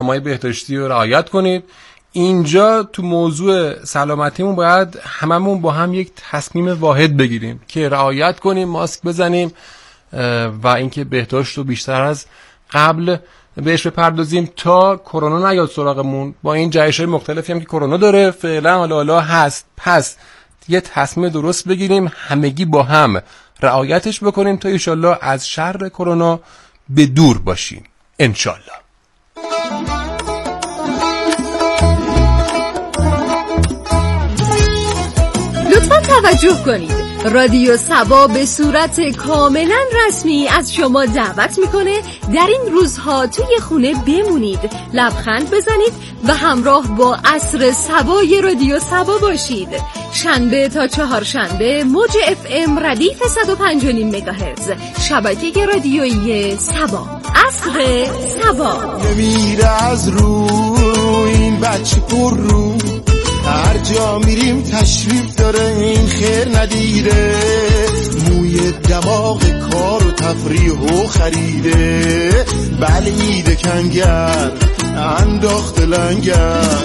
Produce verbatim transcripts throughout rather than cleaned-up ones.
راهنمای بهداشتی رو رعایت کنید. اینجا تو موضوع سلامتیمون باید هممون با هم یک تصمیم واحد بگیریم که رعایت کنیم، ماسک بزنیم و اینکه بهداشت رو بیشتر از قبل بهش بپردازیم تا کرونا نیاد سراغمون. با این جهش‌های مختلفی هم که کرونا داره فعلا حالا حالا هست، پس یه تصمیم درست بگیریم، همگی با هم رعایتش بکنیم تا انشالله از شر کرونا به دور باشیم انشالله. لطفاً توجه کنید، رادیو سبا به صورت کاملا رسمی از شما دعوت میکنه در این روزها توی خونه بمونید، لبخند بزنید و همراه با عصر سبای رادیو سبا باشید. شنبه تا چهارشنبه موج اف ام ردیف صد و پنج و نیم مگاهرتز، شبکه رادیویی سبا، عصر سبا. نمیره از رو این بچه پر رو، هر جا میریم تشریف داره این خیر ندیره، موی دماغ کار و تفریح و خریده، بلید کنگر انداخت لنگر.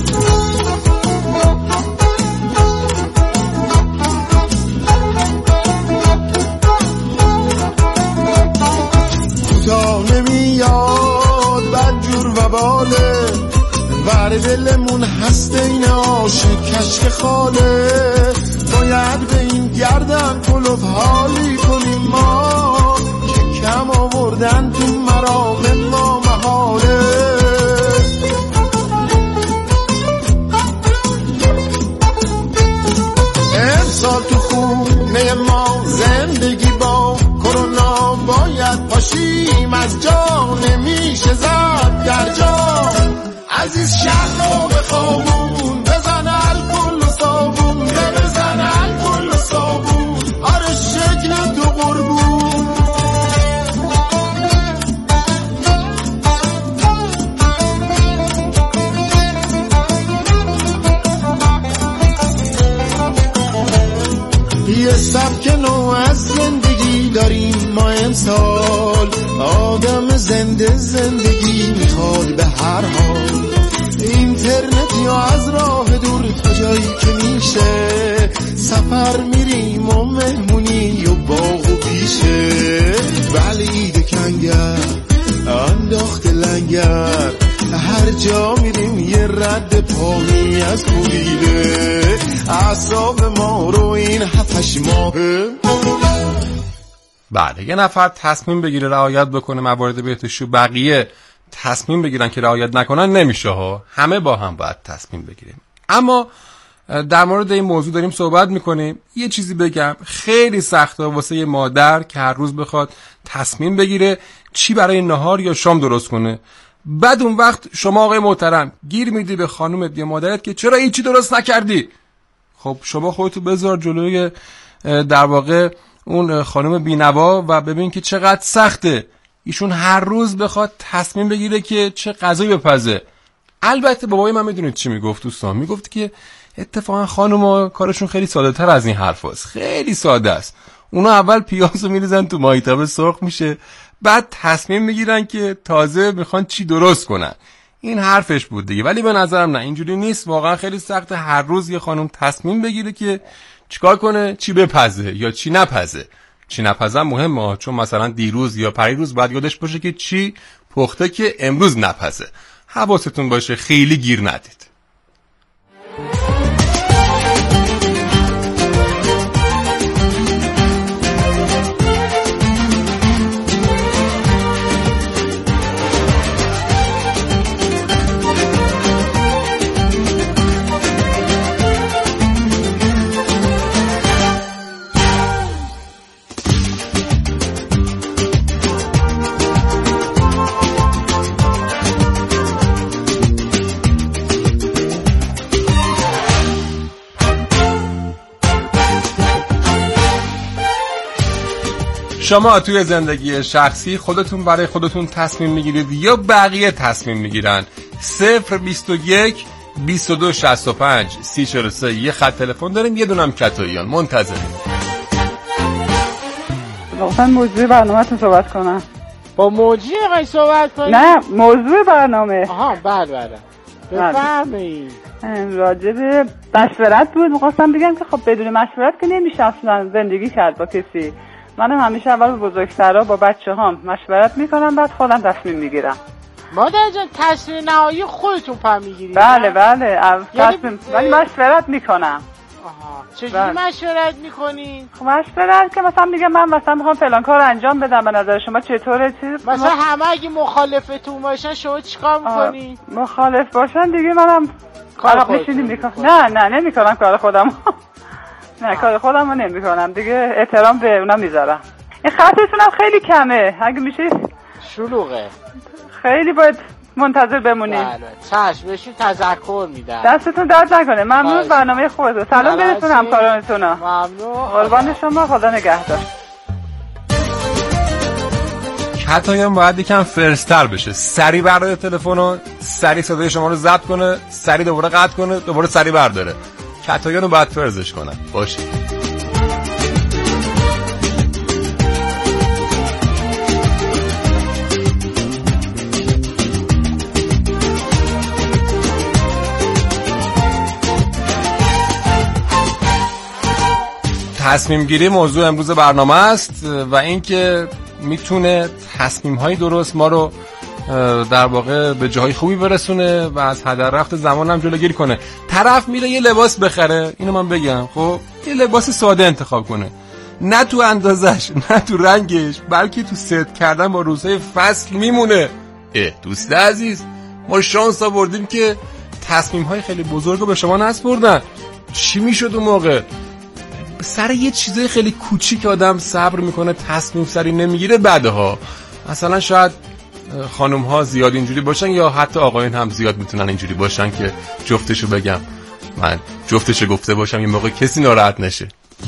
کوتا نمیاد بدجور و باله، ور دلمون هست این عاشق کشک خاله، باید به این گردن کلوف حالی کنیم ما که کم آوردن تو مرام ما محاله. امسال تو خونه ما زندگی با کرونا باید پاشیم از جا، نمیشه زد در جا. عزیز شهر به خوابون بزن الکل و صابون، بزن الکل و صابون، آره شکل تو قربون. یه سبک نو از زندگی داریم ما امسال، آدم زنده زندگی میخواد به هر حال، اینترنت یا از راه دور تا جایی که میشه، سفر میریم و مهمونی و باغ و بیشه، بلید کنگر انداخت لنگر، هر جا میریم یه رد پایی از کوبیده، اعصاب ما رو این هفتش ماهه. بله، یه نفر تصمیم بگیره رعایت بکنه موارد بهداشتی، بقیه تصمیم بگیرن که رعایت نکنن، نمیشه ها، همه با هم باید تصمیم بگیریم. اما در مورد این موضوع داریم صحبت میکنیم، یه چیزی بگم، خیلی سخته واسه یه مادر که هر روز بخواد تصمیم بگیره چی برای نهار یا شام درست کنه. بعد اون وقت شما آقای محترم گیر میدی به خانومت یا مادرت که چرا این چی درست نکردی. خب شما خودتو بذار جلوی در واقع اون خانم بینوا و ببین که چقدر سخته ایشون هر روز بخواد تصمیم بگیره که چه غذایی بپزه. البته بابای من میدونید چی میگفت دوستان، میگفت که اتفاقا خانوما کارشون خیلی ساده تر از این حرف هست، خیلی ساده است. اونا اول پیازو میریزن تو مایتابه سرخ میشه، بعد تصمیم میگیرن که تازه میخوان چی درست کنن. این حرفش بود دیگه، ولی به نظرم نه اینجوری نیست، واقعا خیلی سخته هر روز یه خانم تصمیم بگیره که چیکار کنه، چی بپزه یا چی نپزه. چی نپزه مهمه، چون مثلا دیروز یا پریروز باید یادش باشه که چی پخته که امروز نپزه. حواستون باشه خیلی گیر ندید. شما توی زندگی شخصی خودتون برای خودتون تصمیم میگیرید یا بقیه تصمیم میگیرن؟ صفر بیست و یک بیست و دو شصت و پنج سی چهل و سه یه خط تلفن داریم، یه دونم کتاییان منتظریم. واقعا موضوع برنامه تو صحبت کنم. با موجی قای صحبت کنیم؟ نه موضوع برنامه. آها بله بله بفرمایید. راجع به مشورت بود، میخواستم بگم که خب بدون مشورت که نمیشه اصلا زندگی کرد با کسی. منم همیشه اول با بزرگسرا با بچه هام مشورت میکنم، بعد خودم تصمیم میگیرم. مادر جان تصمیم نهایی خودتون پا میگیرید؟ بله بله تصمیم ولی مشورت میکنم. آها چجوری مشورت میکنین؟ خب مشورت که مثلا میگم من مثلا میخوام فلان کار انجام بدم، به نظر شما چطوره؟ چیز مثلا همه اگه مخالفتون باشن شما چیکار میکنی؟ مخالف باشن دیگه منم کار نشینی میکنم. نه نه نمیکنم کار خودم. نه کار خودم رو نمیکنم دیگه، احترام به اونا میذارم. این خطتون هم خیلی کمه، اگه میشه شلوغه، خیلی باید منتظر بمونیم. بله چشم بهشون تذکر میدم. دستتون درد نکنه. ممنون برنامه خوبه. سلام برسون همکارانتون. ممنون. قربان شما، خدا نگهدار. کتایان باید یکم فرستر بشه، سری برداره تلفنو، سری صدای شما رو ضبط کنه، سری دوباره قطع کنه، دوباره سری برداره. کتایان رو باید فرزش کنن. باشه. تصمیم گیری موضوع امروز برنامه است و اینکه میتونه تصمیم های درست ما رو در واقع به جاهای خوبی برسونه و از هدر رفت زمان هم جلوگیری کنه. طرف میره یه لباس بخره، اینو من بگم، خب یه لباس ساده انتخاب کنه، نه تو اندازش نه تو رنگش، بلکه تو ست کردن با روزهای فصل میمونه. اه دوست عزیز، ما شانس آوردیم که تصمیم های خیلی بزرگ رو به شما نسپردن. چی میشد اون موقع؟ سر یه چیزای خیلی کوچیک آدم صبر میکنه، تصمیم سری نمیگیره. بعدها مثلا شاید خانم ها زیاد اینجوری باشن یا حتی آقایون هم زیاد میتونن اینجوری باشن که جفتشو بگم، من جفتشو گفته باشم یه موقع کسی ناراحت نشه.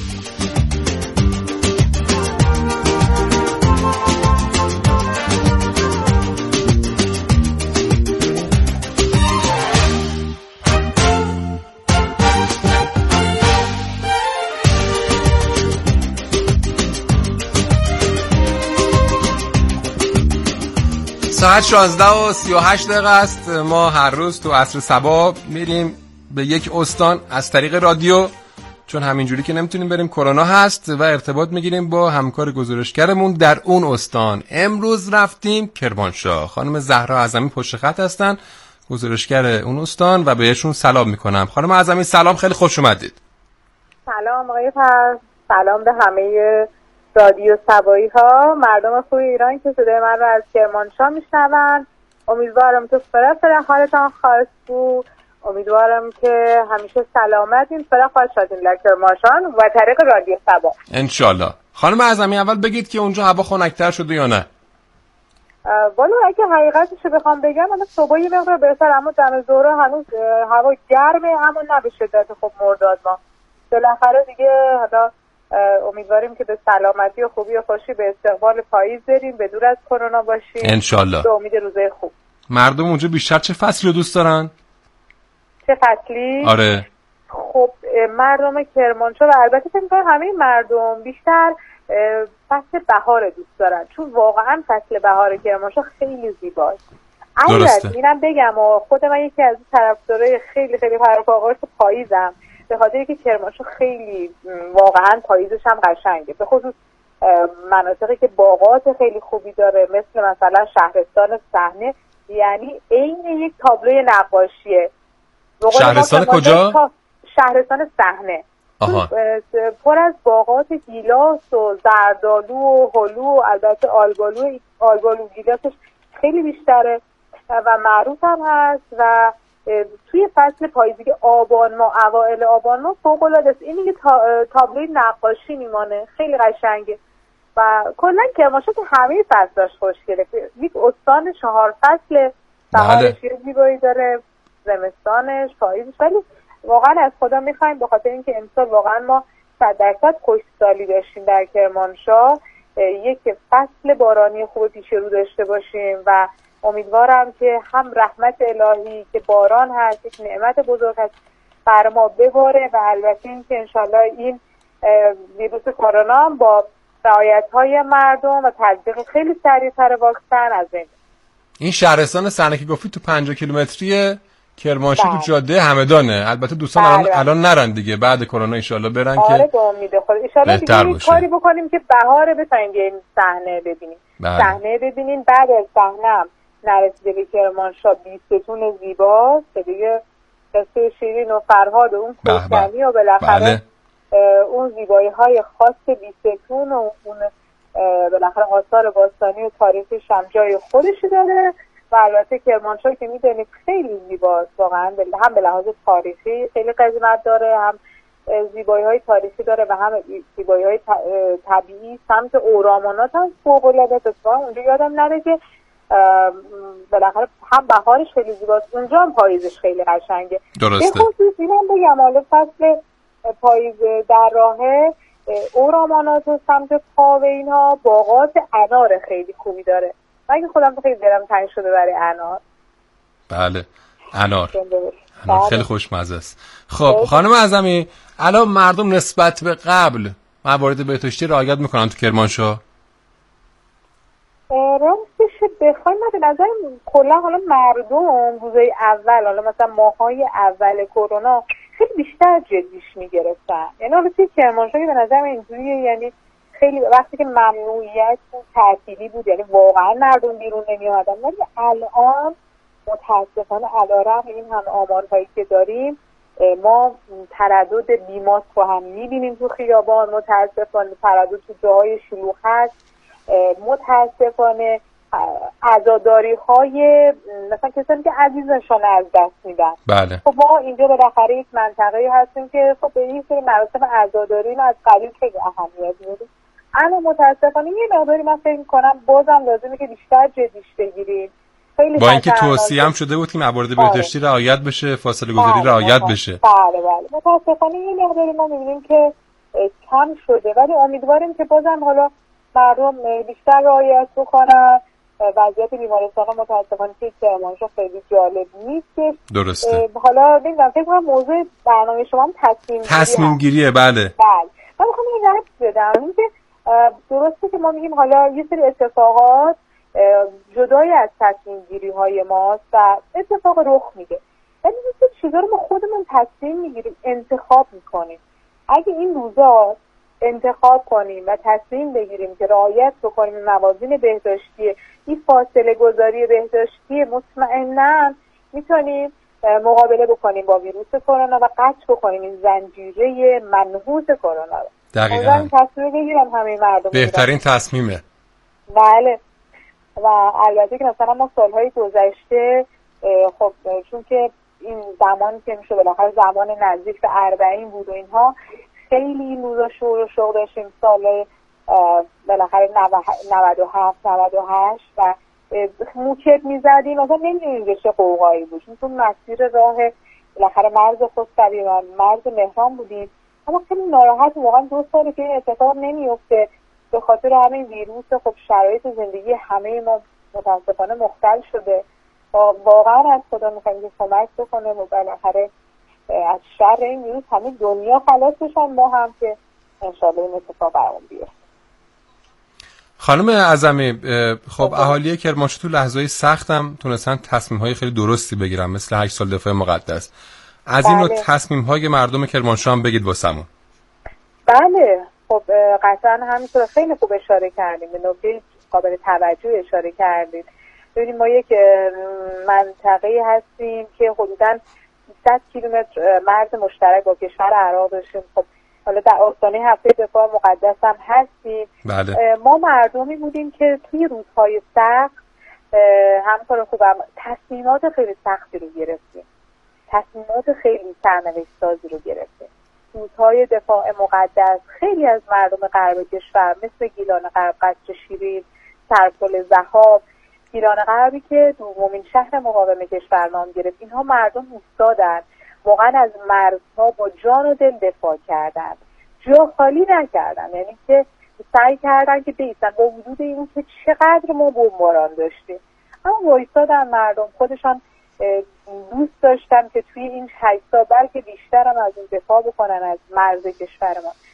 ساعت شانزده و سی و هشت دقیقه است. ما هر روز تو عصر صبا میریم به یک استان از طریق رادیو، چون همینجوری که نمیتونیم بریم کرونا هست، و ارتباط میگیریم با همکار گزارشگرمون در اون استان. امروز رفتیم کرمانشاه. خانم زهرا اعظمی پشت خط هستن، گزارشگر اون استان، و بهشون سلام میکنم. خانم اعظمی سلام، خیلی خوش اومدید. سلام آقای پرس، سلام به همه رادیو سبایی ها، مردم خوب ایران که صدای من رو از کرمانشاه میشنون. امیدوارم که فرا فرا حالتان خاص بود. امیدوارم که همیشه سلامتین، فرا خاص شدین در کرمانشاه و طریق رادیو سبا انشالله. خانم اعظمی اول بگید که اونجا هوا خنک‌تر شده یا نه؟ والا اگه حقیقتش رو بخوام بگم من صبح یه مقدار بهتر، اما دم ظهر هنوز هوا گرمه، اما نه به شدت. خب مرداد ما بالاخره دیگه حالا امیدواریم که به سلامتی و خوبی و خوشی به استقبال پاییز بریم، به دور از کرونا باشیم انشالله. به امید روزای خوب. مردم اونجا بیشتر چه فصلی رو دوست دارن؟ چه فصلی؟ آره خب مردم کرمانشاه و البته فکر می‌کنم همه مردم بیشتر فصل بهار دوست دارن، چون واقعا فصل بهار کرمانشاه خیلی زیباست. درسته. اینم بگم و خود من یکی از طرفدارای خیلی خیلی پرپاگورس پاییزم، به خاطر اینکه کرمانشاه خیلی واقعا پاییزش هم قشنگه، به خصوص مناطقی که باغات خیلی خوبی داره، مثل مثلا شهرستان صحنه، یعنی عین یک تابلوی نقاشیه. شهرستان کجا؟ شهرستان صحنه. آها. پر از باغات گیلاس و زردالو و هلو و البته آلبالو آلبالو گیلاسش خیلی بیشتره و معروف هم هست. و توی فصل پاییزی که آبان ما اوائل آبان ما فوق‌العاده است. این یه تابلوی نقاشی میمانه، خیلی قشنگه. و کلا کرمانشاه که همه فصلش خوشگله، یک استان چهار فصل، بهارش یه زیبایی داره، زمستانش، پاییزش. ولی واقعا از خدا میخوایم به خاطر اینکه امسال واقعا ما صد درصد خشکسالی داشتیم در کرمانشاه، یک فصل بارانی خوب پیش رو داشته باشیم و امیدوارم که هم رحمت الهی که باران هست، یک نعمت بزرگ هست، بر ما بباره و البته اینکه انشالله این ویروس کرونا با رعایت‌های مردم و تطبیق خیلی سریع‌تر واکسن از این. این شهرستان صحنه که گفتی تو پنجاه کیلومتری کرمانشاه تو جاده همدانه. البته دوستان الان الان نرن دیگه، بعد کرونا ان شاءالله برن آره که به امید خدا ان شاءالله دیگه کاری بکنیم که بهار بتونیم بیایم صحنه ببینیم. صحنه ببینیم بعد از صحنه هم نرسیده به کرمانشاه بیستون زیباست که دیگه قصه شیرین و فرهاد و اون کوهکنی و بالاخره اون زیبایی‌های خاص بیستون و اون بالاخره آثار باستانی و تاریخی هم جای خودش داره و البته کرمانشاه که میدونید خیلی زیباست واقعا، هم به لحاظ تاریخی خیلی قدمت داره، هم زیبایی‌های تاریخی داره و هم زیبایی‌های طبیعی. سمت اورامونات هم فوق‌العاده است. اونجا یادم نره که بالاخره هم بهارش خیلی زیباست، اونجا هم پاییزش خیلی قشنگه. درسته. به خصوص اینم بگم حالا فصل پاییز در راهه، اورامونات و سمت پا و اینها باغات انار خیلی خوبی داره. من خودم خیلی دلم تنگ شده برای انار. بله انار انار خیلی خوشمزه است. خب خانم اعظمی، الان مردم نسبت به قبل موارد بهداشتی رعایت میکنن تو کرمانشاه؟ راستش بخوایم من به نظر کلا حالا مردم روزای اول، حالا مثلا ماهای اول کرونا خیلی بیشتر جدیش میگرفتن. یعنی حالا توی کرمانشاه به نظر من اینجوریه، یعنی خیلی وقتی که ممنوعیت بود تعطیلی بود یعنی واقعا مردم بیرون نمی اومدن، ولی الان متاسفانه علیرغم این هم آمارهایی که داریم ما تردد بیمات رو هم میبینیم تو خیابان، متاسفانه تردد تو جاهای شلوغ هست، متاسفانه عزاداری های مثلا کسانی که عزیزشون از دست میدن. بله. خب ما اینجا بالاخره یک منطقه هستیم که خب به این سری مراسم عزاداری رو از قبیل خیلی اهمیت میدیم. اما متاسفانه یه مقداری من فکر می‌کنم بازم لازمه که بیشتر جدیش بگیریم. با اینکه توصیه هم شده بود که موارد بهداشتی رعایت بشه، فاصله گذاری رعایت بشه. بله بله. متاسفانه یه مقداری ما می‌بینیم که کم شده، ولی امیدواریم که بازم حالا مردم بیشتر رعایت بکنن. وضعیت بیمارستان متاسفانه که کرمانشاه خیلی جالب نیست. درسته. حالا نمیدونم فکر کنم موضوع برنامه شما هم تصمیم گیریه. تصمیم گیریه بله. بله. من می‌خوام این رفت بدم اینکه درسته که ما میگیم حالا یه سری اتفاقات جدای از تصمیم گیری های ماست و اتفاق رخ میده، ولی یه سری چیزا رو ما خودمون تصمیم میگیریم، انتخاب میکنیم. اگه این روزا انتخاب کنیم و تصمیم بگیریم که رعایت بکنیم موازین بهداشتی، این فاصله گذاری بهداشتی، مطمئناً میتونیم مقابله بکنیم با ویروس کرونا و قطع بکنیم این زنجیره منحوس کرونا رو. دقیقاً. تصمیم بگیرم همه مردم بهترین تصمیمه. بله. و البته که مثلا ما سالهای گذشته خب چون که این زمانی که میشه بالاخره زمان نزدیک به اربعین بود و اینها خیلی این روزا شور و شوق داشتیم، سال بالاخره نود و هفت نود و هشت و موکب میزدیم مثلا نمیدونیم چه قوقایی بود، چون مسیر راه بالاخره مرز خسروی و مرز مهران بودیم، اما خیلی ناراحت واقعا دو ساله که این اتفاق نمیفته به خاطر همین ویروس. خب شرایط زندگی همه ما متاسفانه مختل شده و واقعا از خدا میخوایم که کمک بکنه و بالاخره از شر این ویروس همه دنیا خلاص بشن، ما هم که انشالله این اتفاق برامون بیفته. خانم اعظمی خب اهالی کرمانشاه تو لحظه‌های سختم تونستن تصمیم‌های خیلی درستی بگیرن، مثل هشت سال دفاع مقدس. از این نوع تصمیم‌های مردم کرمانشاه هم بگید واسمون. بله خب قطعا همینطور خیلی خوب اشاره کردیم، به نکته قابل توجه اشاره کردید. ببینید ما یک منطقه هستیم که حدوداً صد کیلومتر مرز مشترک با کشور عراق داشتیم. خب حالا در آستانه هفته دفاع مقدس هم هستیم. بله. ما مردمی بودیم که توی روزهای سخت همکار خوبم تصمیمات خیلی سختی رو گرفتیم، تصمیمات خیلی سرنوشت سازی رو گرفتیم. روزهای دفاع مقدس خیلی از مردم غرب کشور مثل گیلان غرب، قصر شیرین، سرپل ضحاک، گیلان غربی که دومین شهر مقاوم کشور نام گرفت، اینها مردم ایستادن، واقعا از مرزها با جان و دل دفاع کردن، جا خالی نکردن، یعنی که سعی کردن که بیستن با وجود این که چقدر ما بمباران داشتیم، اما وایستادن مردم خودشان دوست داشتن که توی این هشت سال بلکه بیشتر هم از این دفاع بکنن از مرز کشور ما.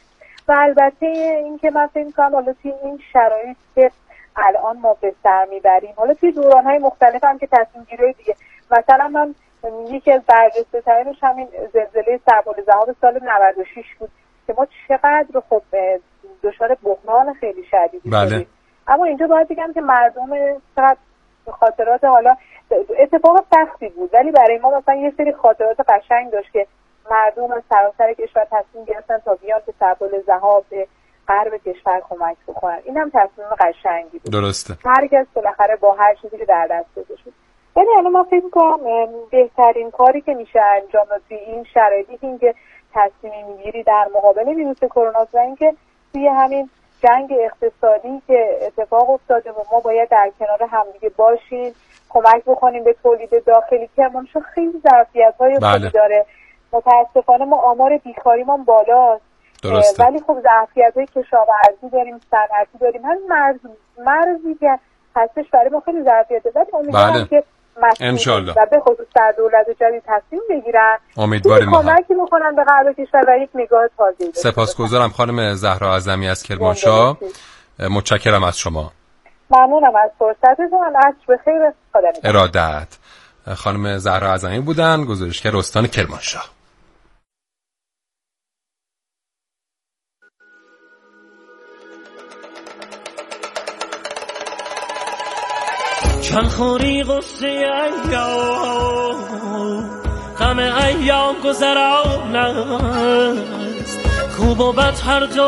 و البته این که من فکر می‌کنم حالا توی این شرایط که الان ما به سر میبریم، حالا توی دوران‌های مختلف هم که تصمیم گیری دیگه، مثلا من یکی از برجسته ترینش همین زلزله سربال ذهاب سال نود و شش بود که ما چقدر خب دچار بحران خیلی شدیدی بله. شدیم. اما اینجا باید بگم که مردم چقدر خاطرات، حالا اتفاق سختی بود ولی برای ما مثلا یه سری خاطرات قشنگ داشت که مردم از سراسر کشور تصمیم گرفتن تا بیان که سربال ذهاب به غرب کشور کمک بکنن. این هم تصمیم قشنگی بود. درسته. هر کس بالاخره با هر چیزی که در دستش بود. ولی الان من فکر می‌کنم بهترین کاری که میشه انجام داد توی این شرایطی این که تصمیم میگیری در مقابل ویروس کرونا و اینکه توی همین جنگ اقتصادی که اتفاق افتاده و ما باید در کنار همدیگه باشیم، کمک بکنیم به تولید داخلی که منشو خیلی ظرفیت‌های بله. خوبی داره. متاسفانه ما آمار بیکاریمون بالاست. درسته. ولی خب ظرفیت‌های کشاورزی داریم، صنعتی داریم، همین مرز مرزی که هستش برای ما خیلی ظرفیته. ولی امیدوارم بله. که انشالله و به خصوص در دولت جدید تصمیم بگیرن، امیدواریم ما هم. کمکی بکنن به غرب کشور و یک نگاه تازه‌ای. سپاسگزارم خانم زهرا اعظمی از کرمانشاه. متشکرم از شما. ممنونم از فرصتتون. عصر بخیر. خدا نگهدار. ارادت. خانم زهرا اعظمی بودن، گزارشگر استان کرمانشاه. چند خوری غصه ایام غم ایام گذران است، خوب و بد هر جا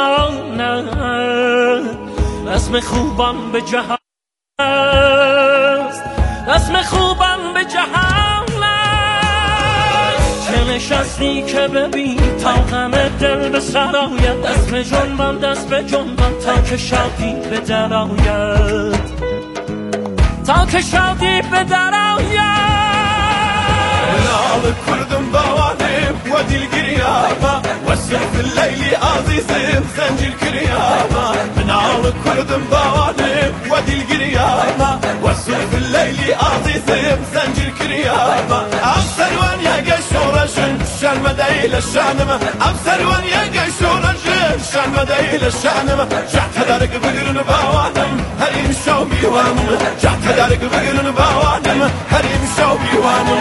بماند، رسم خوبان به جهان است، رسم خوبان به جهان است. چه نشستی که ببین تا غم دل به سر آید، دست به جنبان دست به جنبان تا که شادی به در آید، تا که شادی به در آید. منال کردم بوانم و دلگریاما وصف اللیلی عزیزم زنجیر کریاما. منال کردم بوانم و دلگریاما وصف اللیلی عزیزم زنجیر کریاما. ام سروان یگه شورشن شرم دیل شانم، ام سروان یگه شورشن شرم دیل شانم. جهت درک بگرن بوانم هریم شو میوانم، جهت درک بگرن بوانم هریم شو میوانم.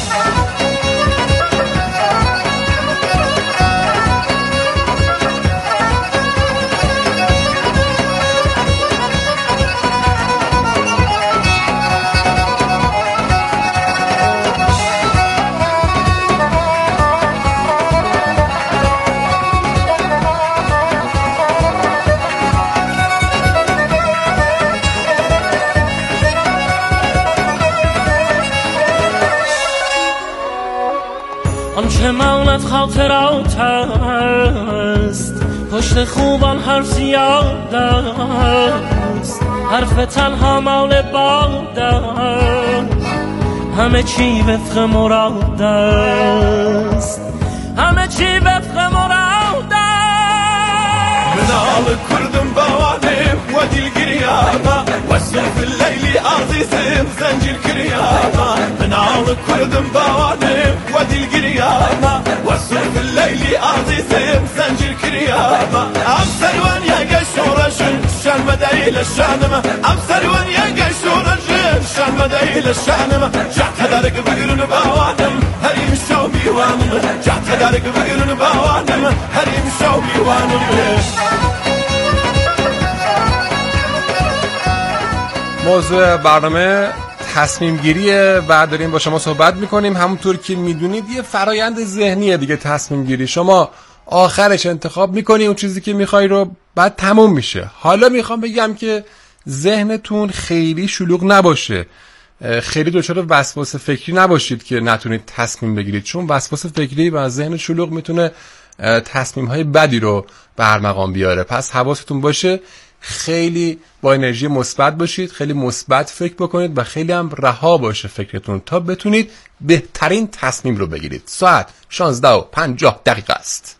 آنچه ماند خاطرات است، پشت خوبان حرف زیاد است، حرف تنها مال باد است، همه چی وفق مراد است، همه چی وفق مراد است. منال کردم بوانم و دلگریاما وصف اللیلی عزیزم زنجیر کریاما. منال کردم بوانم و دلگریاما وصف اللیلی عزیزم زنجیر کریاما. ام سروان یگه شورشن شرم دیل شانم، ام سروان یگه شورشن شرم دیل شانم. جهت درک بگرن بوانم هریم شو میوانم، جهت درک بگرن بوانم هریم شو میوانم. موضوع برنامه تصمیم گیریه و داریم با شما صحبت میکنیم. همونطور که میدونید یه فرایند ذهنیه دیگه تصمیم گیری. شما آخرش انتخاب میکنی اون چیزی که میخوای رو، بعد تموم میشه. حالا میخوام بگم که ذهنتون خیلی شلوغ نباشه، خیلی دچار وسواس فکری نباشید که نتونید تصمیم بگیرید، چون وسواس فکری و ذهن شلوغ میتونه تصمیم های بدی رو برمقام بیاره. پس حواستون باشه خیلی با انرژی مثبت باشید، خیلی مثبت فکر بکنید و خیلی هم رها باشه فکرتون تا بتونید بهترین تصمیم رو بگیرید. ساعت شانزده و پنجاه دقیقه است.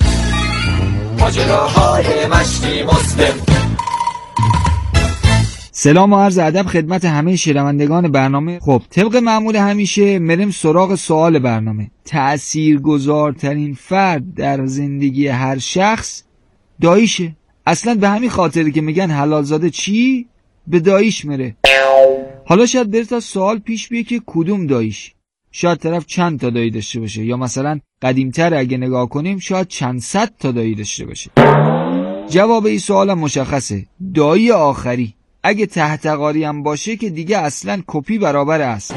ماجراهای مشتی مسلم سلام و عرض ادب خدمت همه شنوندگان برنامه. خب طبق معمول همیشه مریم سراغ سوال برنامه. تأثیرگذارترین فرد در زندگی هر شخص داییشه. اصلا به همین خاطره که میگن حلالزاده چی به داییش میره. حالا شاید بره تا سوال پیش بیه که کدوم داییش. شاید طرف چند تا دایی داشته باشه، یا مثلا قدیمتر اگه نگاه کنیم شاید چند صد تا دایی داشته باشه. جواب این سوال هم مشخصه، دایی آخری. اگه تحتقاری هم باشه که دیگه اصلا کپی برابر است.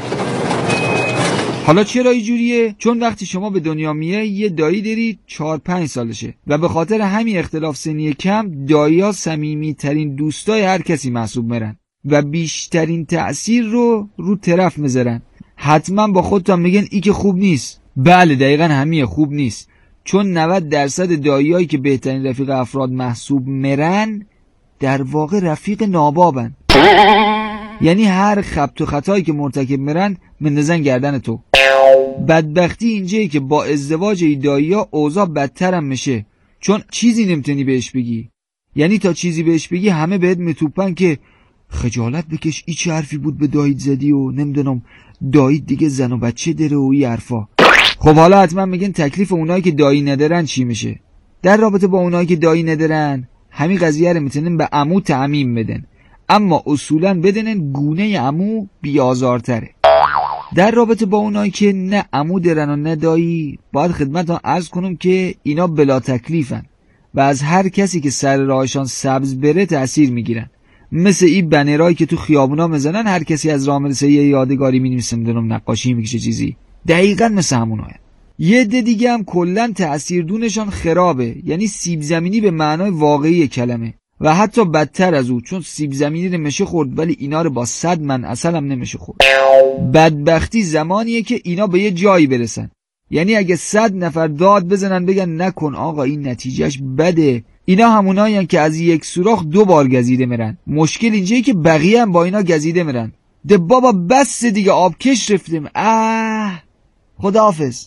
حالا چرا اینجوریه؟ چون وقتی شما به دنیا میه یه دایی داری چهار پنج سالشه و به خاطر همین اختلاف سنی کم دایی ها صمیمی ترین دوستای هر کسی محسوب میرن و بیشترین تأثیر رو رو طرف میذارن. حتما با خودتان میگن ای که خوب نیست. بله دقیقا همیه، خوب نیست. چون نود درصد داییایی که بهترین رفیق افراد محسوب میرن در واقع رفیق نابابن. یعنی هر خبط و خطایی که مرتکب میرن مندازن گردن تو. بدبختی اینجایی که با ازدواج ای دایی‌ها اوضاع بدتر هم میشه، چون چیزی نمیتونی بهش بگی. یعنی تا چیزی بهش بگی همه بهت میتوپن که خجالت بکش، ای چه حرفی بود به داییت زدی و نمیدونم داییت دیگه زن و بچه داره و ای حرفا. خب حالا حتما میگن تکلیف اونایی که دایی ندارن چی میشه؟ در رابطه با اونایی که دایی ندارن همین قضیه رو میتونن به عمو تعمیم بدن، اما اصولا بدنن گونه عمو بیازارتره. در رابطه با اونایی که نه عمو دارن و نه دایی، باید خدمتتون عرض کنم که اینا بلا تکلیفن و از هر کسی که سر راهشان سبز بره تأثیر میگیرن. مثل این بنرایی که تو خیابونا میزنن، هر کسی از راه میرسه یه یادگاری مینویسه، میدونم نقاشی میکشه چیزی. دقیقاً مثل هموناه. یه عده دیگه هم کلاً تأثیر دونشان خرابه، یعنی سیب زمینی به معنای واقعی کلمه و حتی بدتر از او، چون سیب زمینی رو نمیشه خورد ولی اینا رو با صد من عسل هم نمیشه خورد. بدبختی زمانیه که اینا به یه جایی برسن، یعنی اگه صد نفر داد بزنن بگن نکن آقا این نتیجهش بده، اینا همونایین که از یک سوراخ دو بار گزیده میرن. مشکل اینجایی که بقیه هم با اینا گزیده میرن. ده بابا بس دیگه، آبکش رفتیم. اه خداحافظ.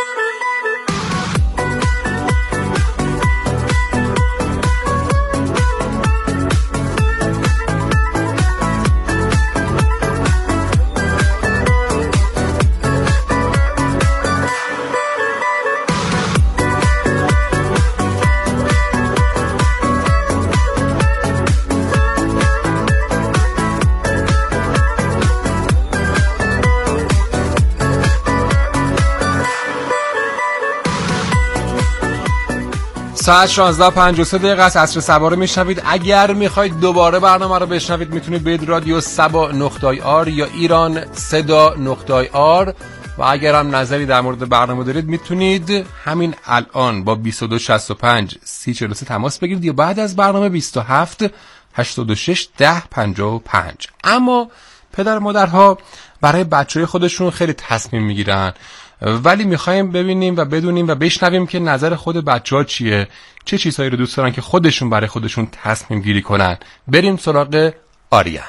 ساعت شانزده و پنجاه و سه دقیقه است. عصر سبا رو میشنوید. اگر میخواید دوباره برنامه رو بشنوید میتونید برید رادیو سبا نقطه آی آر یا ایران صدا نقطه آی آر و اگر هم نظری در مورد برنامه دارید میتونید همین الان با بیست و دو شصت و پنج سی چهل و سه تماس بگیرید یا بعد از برنامه بیست و هفت هشتاد و شش ده پنجاه و پنج. اما پدر مادرها برای بچه‌های خودشون خیلی تصمیم میگیرن، ولی میخوایم ببینیم و بدونیم و بشنویم که نظر خود بچه‌ها چیه، چه چیزهایی رو دوست دارن که خودشون برای خودشون تصمیم گیری کنن. بریم سراغ آریان.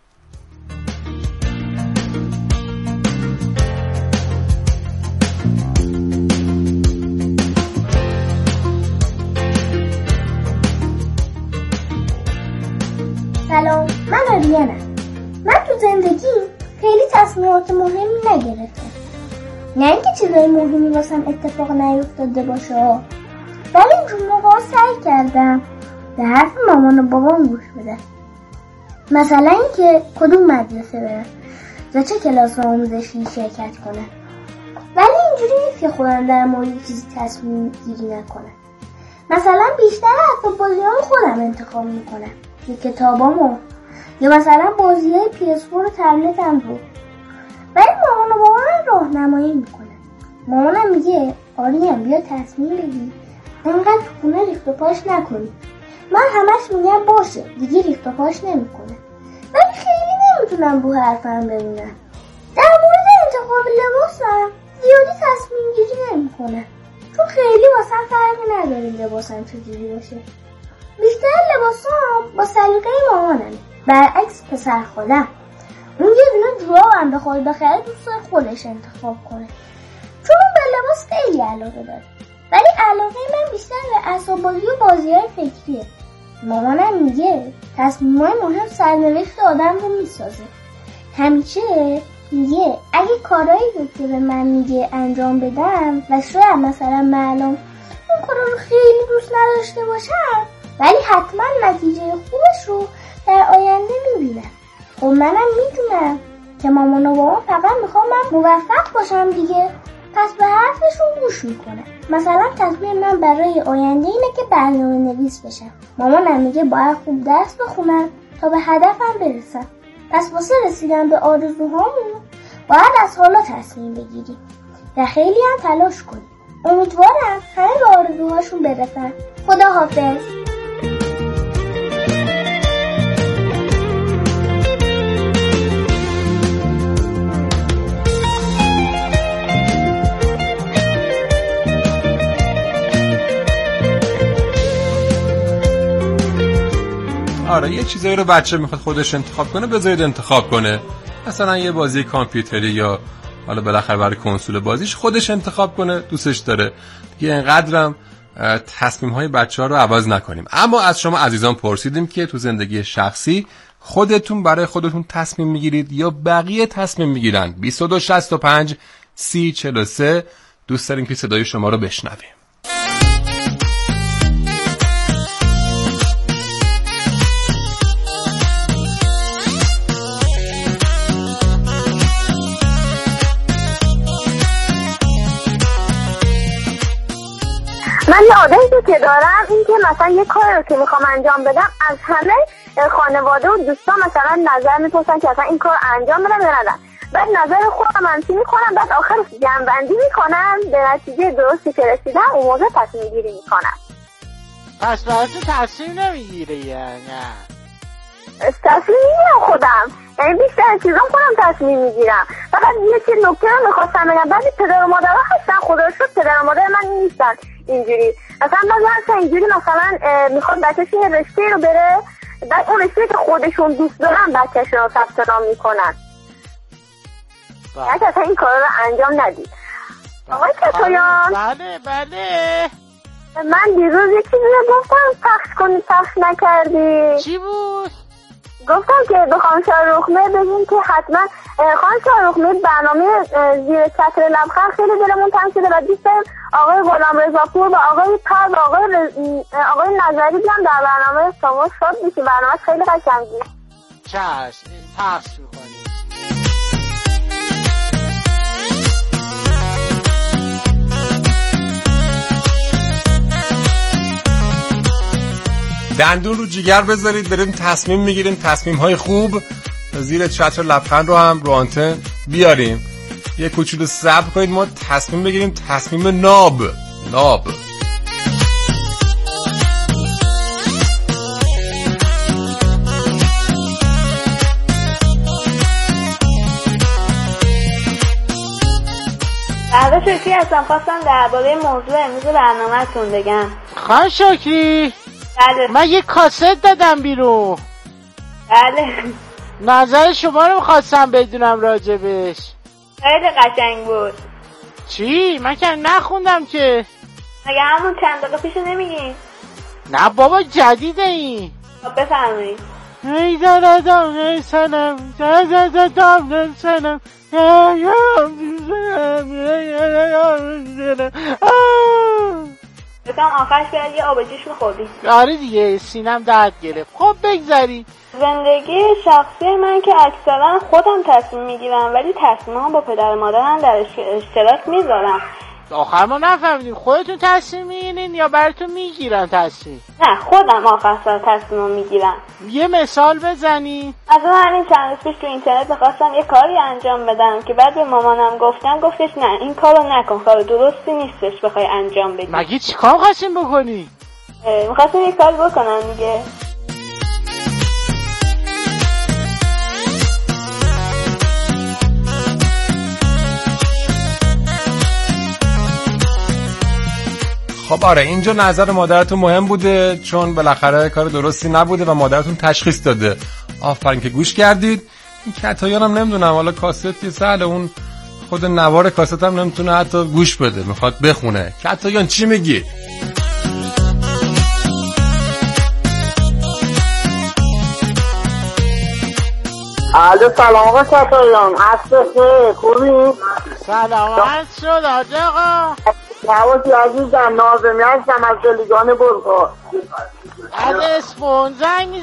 سلام، من آریانم. من تو زندگی خیلی تصمیمات مهمی نگرفتم، نه اینکه چیزای مهمی واسم اتفاق نیفتاده باشه، ولی اینجور موقع سعی کردم به حرف مامان و بابام گوش بدم. مثلا اینکه کدوم مدرسه برم و چه کلاس آموزشی شرکت کنم. ولی اینجوری نیست که خودم در مورد چیزی تصمیم گیری نکنم. مثلا بیشتر حتی بازی‌های خودم انتخاب میکنم، یا کتابامو، یا مثلا بازی‌های پی اس فور و تبلتم رو. ولی مامان و بابام راهنمایی میکنن. مامانم میگه آریان بیا تصمیم بگیر، انقدر تو خونه ریخت و پاش نکنی. من همش میگم باشه، دیگه ریخت و پاش نمیکنه. ولی خیلی نمیتونم رو حرفم بمونم. در مورد انتخاب لباسم زیادی تصمیم گیری نمیکنم، چون خیلی واسم فرقی نداره لباسم چجوری باشه. بیشتر لباسام با سلیقه مامانم، برعکس پسر خودم. اون یه دونه جوراب هم بخواد بخره دوست خودش انتخاب کنه، چون اون به لباس خیلی علاقه داره. ولی علاقه من بیشتر به اسباب‌بازی و بازی‌های فکریه. مامانم میگه تصمیمای مهم سرنوشت آدم رو میسازه. همیشه میگه اگه کارایی رو که به من میگه انجام بدم و شاید مثلا معلوم اون کارا رو خیلی دوست نداشته باشم، ولی حتما نتیجه خوبش رو در آینده میبینم. خب منم میدونم که مامان و بابا فقط میخوام من موفق باشم دیگه، پس به حرفشون گوش میکنم. مثلا تصمیم من برای آینده اینه که برنامه نویس بشم. مامانم میگه باید خوب درس بخونم تا به هدفم برسم. پس واسه رسیدن به آرزوهامون باید از حالا تصمیم بگیریم و خیلی هم تلاش کنیم. امیدوارم همه به آرزوهاشون برسن. خدا حافظ. آره یه چیزایی رو بچه میخواد خودش انتخاب کنه بذارید انتخاب کنه. مثلا یه بازی کامپیوتری یا حالا بالاخره برای کنسول بازیش خودش انتخاب کنه، دوستش داره دیگه. اینقدرم تصمیم های بچه ها رو عوض نکنیم. اما از شما عزیزان پرسیدیم که تو زندگی شخصی خودتون برای خودتون تصمیم میگیرید یا بقیه تصمیم میگیرن؟ بیست و دو شصت و پنج سی چهل و سه دوست داریم که صدای شما رو بشنویم. من یه عادتی که دارم این که مثلا یه کاری رو که میخوام انجام بدم از همه خانواده و دوستان مثلا نظر میپرسن که اصلا این کار انجام بدم یا ندم. بعد نظر خودم منفی میکنم، بعد آخر جمع‌بندی میکنم، به نتیجه درستی که رسیدم اون موقع تصمیم گیری میکنم. پس برای تو تصمیم نمیگیره یا نه؟ تصمیم میگیرم خودم، یعنی بیشتر چیزام خودم تصمیم میگیرم. فقط یه چیز نکته رو میخواستم بگم، بعضی پدر و مادرها هستن خدا رو شکر پدر و مادر من نیستن اینجوری. مثلا بعضی هستن اینجوری مثلا میخواد بچه‌ش یه رشته رو بره، بعد اون رشته که خودشون دوست دارن بچه‌شون رو ثبت نام میکنن. یعنی اصلا این کارا رو انجام ندید. آقای کتایان. بله بله. من دیروز یه چیزی رو گفتم پخش کنی پخش نکردی. چی بود؟ گفتم که به خانم شاهرخمه بگیم که حتما خانم شاهرخمه برنامه زیر چتر لبخند خیلی دلمون تنگ شده و دوست داریم آقای غلامرضاپور و آقای پر و آقای رز... آقای نظری بیان در برنامه شما شاد بشی. برنامه خیلی قشنگی. چشم این پخش می‌کنیم. دندون رو جیگر بذارید بریم تصمیم میگیریم، تصمیم های خوب زیر چتر لبخند رو هم رو آنتن بیاریم. یه کوچولو صبر کنید ما تصمیم بگیریم، تصمیم ناب ناب بعد شکری هستم، خواستم درباره موضوع امروز برنامه‌تون بگم. خانم شکری بله. من یه کاست دادم بیرون. بله. نظر شما رو میخواستم بدونم راجبش. خیلی قشنگ بود. چی؟ من که نخوندم که. مگه همون چند دقیقه پیشو نمیگین؟ نه بابا جدیده این. خب بفرمایید. ای دادم ای سنم دادم سنم بکنم آخرش باید یه آبجیش میخوردی. آره دیگه سینم درد گرفت. خب بگذارید. زندگی شخصی من که اکثرا خودم تصمیم میگیرم، ولی تصمیمم با پدر مادرم در اشتراک میذارم. آخر ما نفهمیدیم خودتون تصمیم میگیرین یا براتون میگیرن تصمیم؟ نه خودم آخر سر تصمیم میگیرم. یه مثال بزنی؟ مثلا همین چند روز پیش تو اینترنت میخواستم یه کاری انجام بدم که بعد به مامانم گفتم، گفتش نه این کارو نکن، کار درستی نیستش بخوای انجام بدی. مگه چی کار خواستیم بکنی؟ میخواستم یه کار بکنم دیگه. خب آره اینجا نظر مادرتون مهم بوده چون بالاخره کار درستی نبوده و مادرتون تشخیص داده. آفرین که گوش کردید. این کتایان هم نمیدونم حالا کاست سهل، اون خود نوار کاست هم نمیتونه حتی گوش بده، میخواد بخونه. کتایان چی میگی؟ الو سلام آقا ستایان، عصر خیر، خوبی؟ سلامت شد آج آقا. نواسی عزیزم، ناظمی هستم از دلیگان برخا. از اسپون زنگ